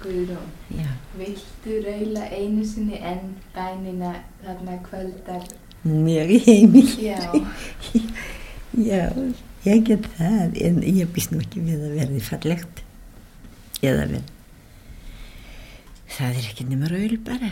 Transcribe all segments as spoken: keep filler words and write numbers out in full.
Guðrún, Já. viltu raula einu sinni enn bænina þarna kvöldar? Mjög heimil. Já. Já, ég get það, en ég býst nú ekki við að verði fallegt. Eða vel. Það er ekki nema raul bara.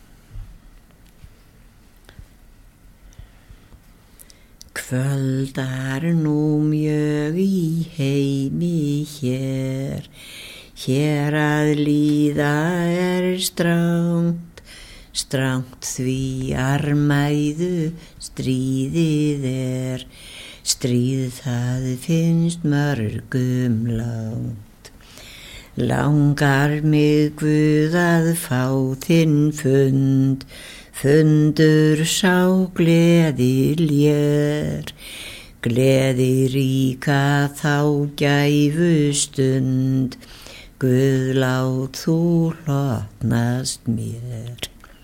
Kvöldar nú mjög í heimi hér, hér að líða er strangt, strangt því armæðu stríðið er, stríð það finnst mörgum langt. Langar mig Guð að fá þinn fund, fundur sá gleði lér, gleði ríka þá gæfu stund, Guð lát þú hlotnast mér.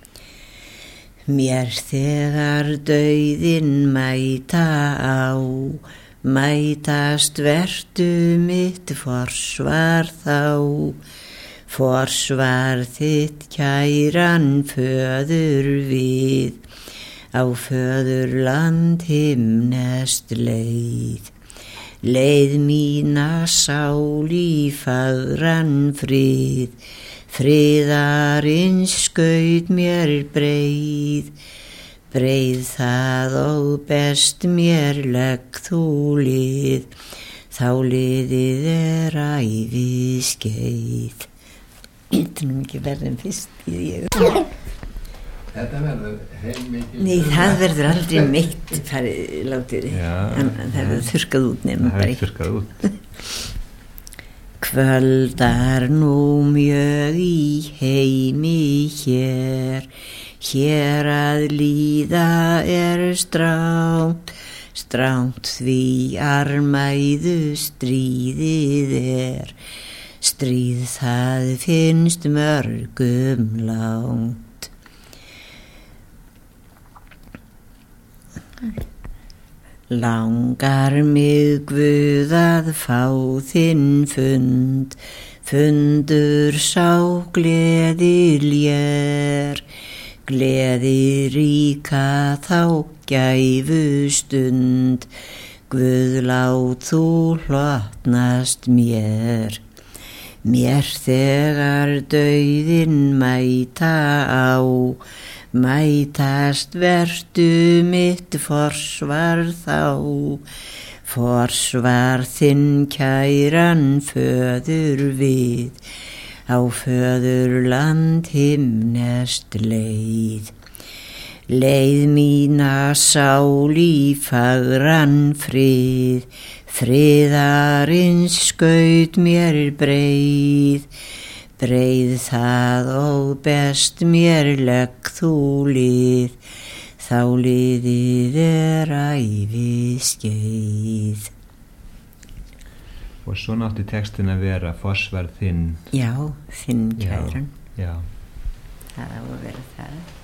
Mér þegar dauðinn mæta á, mætast vertu mitt forsvar þá, forsvar þitt kæran föður við, á föðurland himnest leið. Leið mína sál í fagran frið, friðarins skaut mér breið, breið það og best mér legg þú lið, þá liðið er ævi skeið. Þetta er nú ekki verður en fyrst í ég. Þetta verður heilmikið. Nei, það verður aldrei meitt farið látið. Það verður þurrkað út nefnum bara. Það verður þurrkað út. Kvöldar nú mjög í heimi hér, hér að líða er strangt, strangt því armæðu stríðið er, stríð það finnst mörgum langt. Langar mig Guð að fá þinn fund, fundur sá gleði lér, gleði ríka þá gæfu stund, Guð lát þú hlotnast mér. Mér þegar dauðinn mæta á, mætast vertu mitt forsvar þá, forsvar þinn kæran föður við, á föðurland himnest leið. Leið mína sál í fagran frið, friðarins skaut mér breið, breið það og best mér legg þú lið, þá liðið er ævi skeið. Og svo nátti textin að vera forsvar þinn. Já, þinn kæran. Já, já. Það á að vera það.